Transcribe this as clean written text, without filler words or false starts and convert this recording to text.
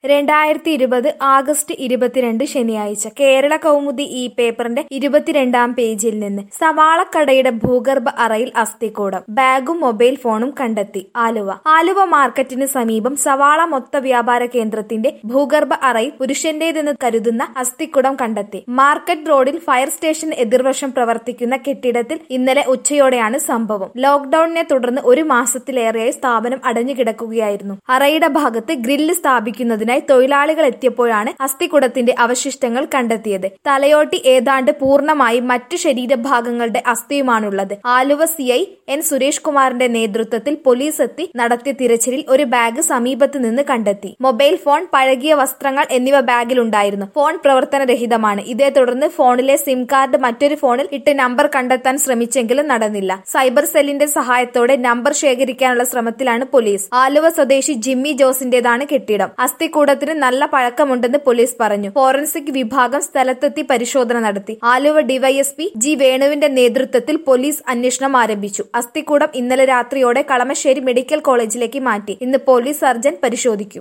2020 August 22 ശനിയാഴ്ച കേരള കൗമുദി ഈ പേപ്പറിന്റെ 22-ാം പേജിൽ നിന്ന് സവാളക്കടയുടെ ഭൂഗർഭ അറയിൽ അസ്ഥികൂടം ബാഗും മൊബൈൽ ഫോണും കണ്ടെത്തി. ആലുവ മാർക്കറ്റിന് സമീപം സവാള മൊത്ത വ്യാപാര കേന്ദ്രത്തിന്റെ ഭൂഗർഭ അറയിൽ പുരുഷന്റേതെന്ന് കരുതുന്ന അസ്ഥികൂടം കണ്ടെത്തി. മാർക്കറ്റ് റോഡിൽ ഫയർ സ്റ്റേഷൻ എതിർവശം പ്രവർത്തിക്കുന്ന കെട്ടിടത്തിൽ ഇന്നലെ ഉച്ചയോടെയാണ് സംഭവം. ലോക്ഡൌണിനെ തുടർന്ന് ഒരു മാസത്തിലേറെയായി സ്ഥാപനം അടഞ്ഞുകിടക്കുകയായിരുന്നു. അറയുടെ ഭാഗത്ത് ഗ്രില്ല് സ്ഥാപിക്കുന്നതിനായി തൊഴിലാളികൾ എത്തിയപ്പോഴാണ് അസ്ഥികൂടത്തിന്റെ അവശിഷ്ടങ്ങൾ കണ്ടെത്തിയത്. തലയോട്ടി ഏതാണ്ട് പൂർണ്ണമായും മറ്റു ശരീരഭാഗങ്ങളുടെ അസ്ഥിയുമാണുള്ളത്. ആലുവ CI N സുരേഷ് കുമാറിന്റെ നേതൃത്വത്തിൽ പോലീസ് എത്തി നടത്തിയ തിരച്ചിലിൽ ഒരു ബാഗ് സമീപത്ത് നിന്ന് കണ്ടെത്തി. മൊബൈൽ ഫോൺ, പഴകിയ വസ്ത്രങ്ങൾ എന്നിവ ബാഗിലുണ്ടായിരുന്നു. ഫോൺ പ്രവർത്തനരഹിതമാണ്. ഇതേ തുടർന്ന് ഫോണിലെ സിം കാർഡ് മറ്റൊരു ഫോണിൽ ഇട്ട് നമ്പർ കണ്ടെത്താൻ ശ്രമിച്ചെങ്കിലും നടന്നില്ല. സൈബർ സെല്ലിന്റെ സഹായത്തോടെ നമ്പർ ശേഖരിക്കാനുള്ള ശ്രമത്തിലാണ് പോലീസ്. ആലുവ സ്വദേശി ജിമ്മി ജോസിന്റേതാണ് കെട്ടിടം. അസ്ഥികൂടത്തിന് നല്ല പഴക്കമുണ്ടെന്ന് പോലീസ് പറഞ്ഞു. ഫോറൻസിക് വിഭാഗം സ്ഥലത്തെത്തി പരിശോധന നടത്തി. ആലുവ ഡിവൈഎസ്പി G വേണുവിന്റെ നേതൃത്വത്തിൽ പോലീസ് അന്വേഷണം ആരംഭിച്ചു. അസ്ഥികൂടം ഇന്നലെ രാത്രിയോടെ കളമശ്ശേരി മെഡിക്കൽ കോളേജിലേക്ക് മാറ്റി. ഇന്ന് പോലീസ് സർജൻ പരിശോധിക്കും.